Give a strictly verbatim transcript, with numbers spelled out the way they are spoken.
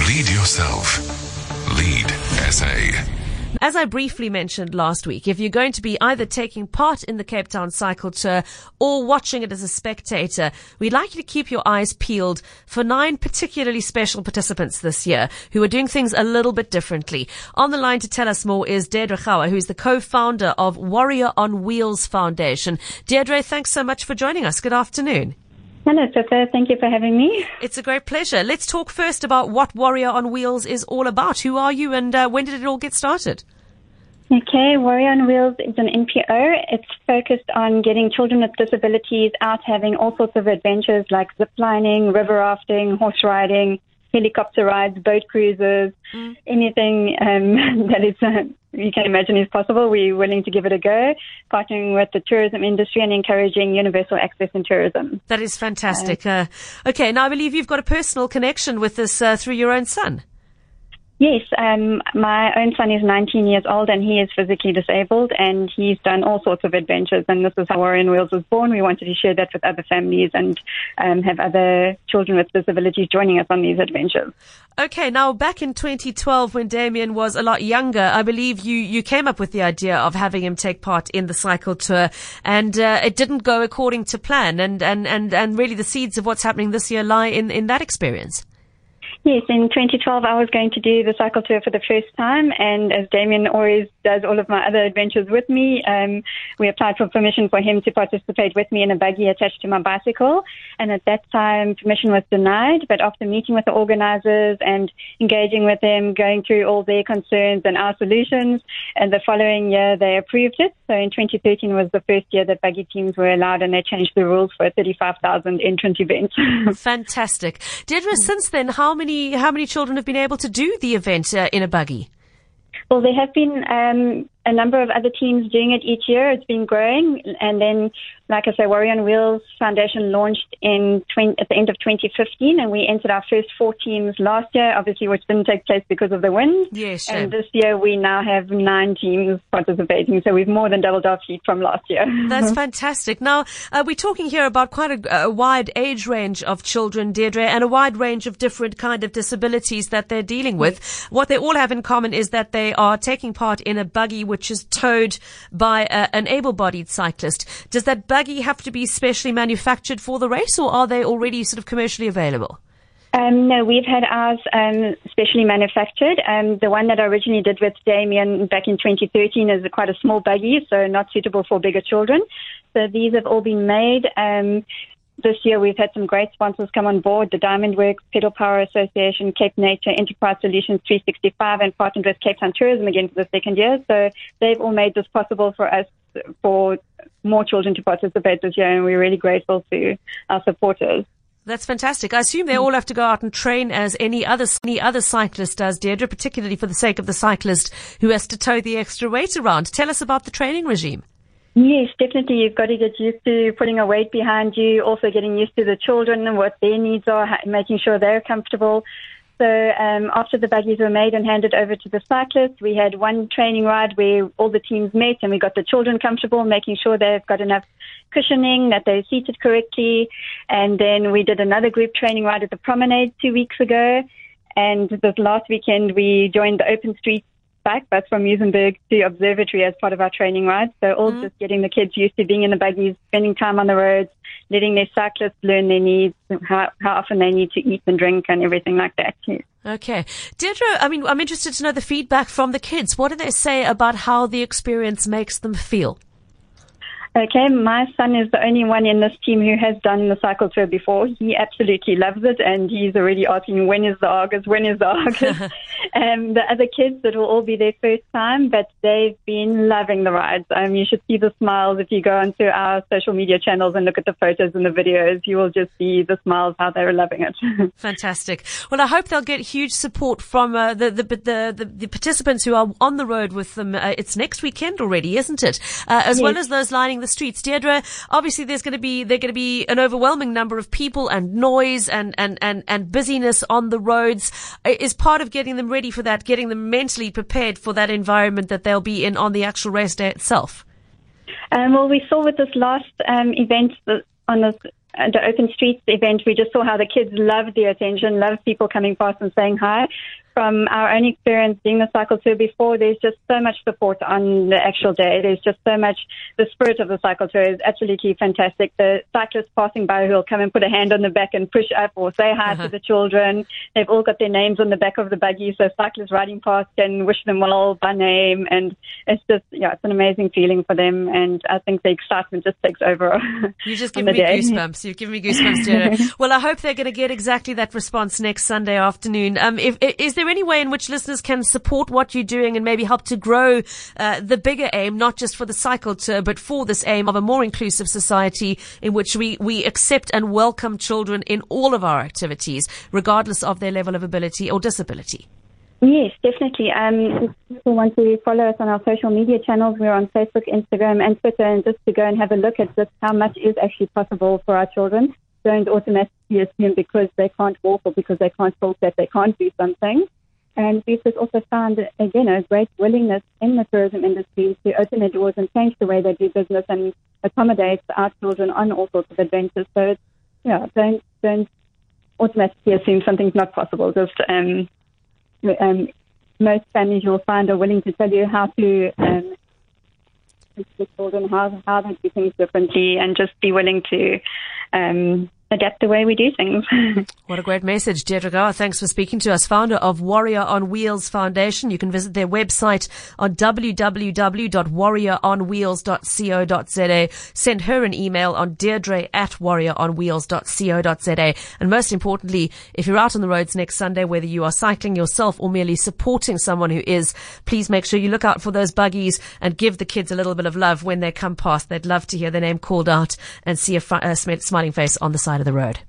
Lead yourself. Lead S A. As I briefly mentioned last week, if you're going to be either taking part in the Cape Town Cycle Tour or watching it as a spectator, we'd like you to keep your eyes peeled for nine particularly special participants this year who are doing things a little bit differently. On the line to tell us more is Deirdre Gouwer, who's the co-founder of Warrior on Wheels Foundation. Deirdre, thanks so much for joining us. Good afternoon. Hello, Pippa. Thank you for having me. It's a great pleasure. Let's talk first about what Warrior on Wheels is all about. Who are you and uh, when did it all get started? Okay, Warrior on Wheels is an N P O. It's focused on getting children with disabilities out having all sorts of adventures like ziplining, river rafting, horse riding, helicopter rides, boat cruises, mm. anything um, that is uh, you can imagine is possible. We're willing to give it a go, partnering with the tourism industry and encouraging universal access in tourism. That is fantastic. Uh, okay, now I believe you've got a personal connection with this uh, through your own son. Yes, um, my own son is nineteen years old and he is physically disabled and he's done all sorts of adventures, and this is how Warrior on Wheels was born. We wanted to share that with other families and um, have other children with disabilities joining us on these adventures. Okay, now back in twenty twelve when Damien was a lot younger, I believe you, you came up with the idea of having him take part in the cycle tour, and uh, it didn't go according to plan, and, and, and, and really the seeds of what's happening this year lie in, in that experience. Yes, in twenty twelve I was going to do the cycle tour for the first time, and as Damien always does all of my other adventures with me, um, we applied for permission for him to participate with me in a buggy attached to my bicycle, and at that time permission was denied, but after meeting with the organizers and engaging with them, going through all their concerns and our solutions, and the following year they approved it. So in twenty thirteen was the first year that buggy teams were allowed, and they changed the rules for a thirty-five thousand entrant event. Fantastic. Deirdre, since then, how many How many children have been able to do the event uh, in a buggy? Well, there have been um, a number of other teams doing it each year. It's been growing. And then, like I say, Warrior on Wheels Foundation launched in twenty, at the end of twenty fifteen, and we entered our first four teams last year, obviously, which didn't take place because of the wind. Yes, and this year we now have nine teams participating, so we've more than doubled our fleet from last year. That's fantastic. Now, uh, we're talking here about quite a, a wide age range of children, Deirdre, and a wide range of different kind of disabilities that they're dealing with. What they all have in common is that they are taking part in a buggy which is towed by a, an able-bodied cyclist. Does that buggy have to be specially manufactured for the race, or are they already sort of commercially available? Um, no, we've had ours um, specially manufactured. Um, the one that I originally did with Damien back in twenty thirteen is quite a small buggy, so not suitable for bigger children. So these have all been made. Um, This year we've had some great sponsors come on board, the Diamond Works, Pedal Power Association, Cape Nature, Enterprise Solutions three sixty-five, and partnered with Cape Town Tourism again for the second year. So they've all made this possible for us, for more children to participate this year, and we're really grateful to our supporters. That's fantastic. I assume they all have to go out and train as any other any other cyclist does, Deirdre, particularly for the sake of the cyclist who has to tow the extra weight around. Tell us about the training regime. Yes, definitely. You've got to get used to putting a weight behind you, also getting used to the children and what their needs are, making sure they're comfortable. So um, after the buggies were made and handed over to the cyclists, we had one training ride where all the teams met and we got the children comfortable, making sure they've got enough cushioning, that they're seated correctly. And then we did another group training ride at the promenade two weeks ago. And this last weekend, we joined the Open Street bike bus from Muizenberg to Observatory as part of our training ride. So all mm. just getting the kids used to being in the buggies, spending time on the roads, letting their cyclists learn their needs, how, how often they need to eat and drink and everything like that. Yes. Okay. Deirdre, I mean, I'm interested to know the feedback from the kids. What do they say about how the experience makes them feel? Okay, my son is the only one in this team who has done the cycle tour before. He absolutely loves it, and he's already asking, when is the August, when is the August? um, the other kids, it will all be their first time, but they've been loving the rides. Um, you should see the smiles if you go onto our social media channels and look at the photos and the videos. You will just see the smiles, how they're loving it. Fantastic. Well, I hope they'll get huge support from uh, the, the, the, the, the participants who are on the road with them. Uh, it's next weekend already, isn't it? Uh, as yes. well as those lining the streets. Deirdre, obviously there's going to be there's going to be an overwhelming number of people and noise and, and, and, and busyness on the roads. Is part of getting them ready for that, getting them mentally prepared for that environment that they'll be in on the actual race day itself? Um, well, we saw with this last um, event on this the Open Streets event, we just saw how the kids loved the attention, loved people coming past and saying hi. From our own experience doing the cycle tour before, there's just so much support on the actual day. There's just so much, the spirit of the cycle tour is absolutely fantastic. The cyclists passing by who will come and put a hand on the back and push up or say hi uh-huh. to the children. They've all got their names on the back of the buggy, so cyclists riding past can wish them well by name. And it's just, yeah, it's an amazing feeling for them. And I think the excitement just takes over. You just give me day. goosebumps. You've given me goosebumps, Deirdre. Well, I hope they're going to get exactly that response next Sunday afternoon. Um, if, is there any way in which listeners can support what you're doing and maybe help to grow uh, the bigger aim, not just for the cycle tour, but for this aim of a more inclusive society in which we, we accept and welcome children in all of our activities, regardless of their level of ability or disability? Yes, definitely. Um, if people want to follow us on our social media channels, we're on Facebook, Instagram, and Twitter, and just to go and have a look at just how much is actually possible for our children. Don't automatically assume because they can't walk or because they can't talk that they can't do something. And we've just also found, again, a great willingness in the tourism industry to open their doors and change the way they do business and accommodate our children on all sorts of adventures. So, it's, you know, don't, don't automatically assume something's not possible. Just um, um, most families you'll find are willing to tell you how to um, teach the children how, how they do things differently and just be willing to um, adapt the way we do things. What a great message. Deirdre Gower, thanks for speaking to us. Founder of Warrior on Wheels Foundation. You can visit their website on w w w dot warrior on wheels dot co dot z a. Send her an email on deirdre at warrior on wheels dot co dot z a. And most importantly, if you're out on the roads next Sunday, whether you are cycling yourself or merely supporting someone who is, please make sure you look out for those buggies and give the kids a little bit of love when they come past. They'd love to hear their name called out and see a, fr- a smiling face on the side of the road.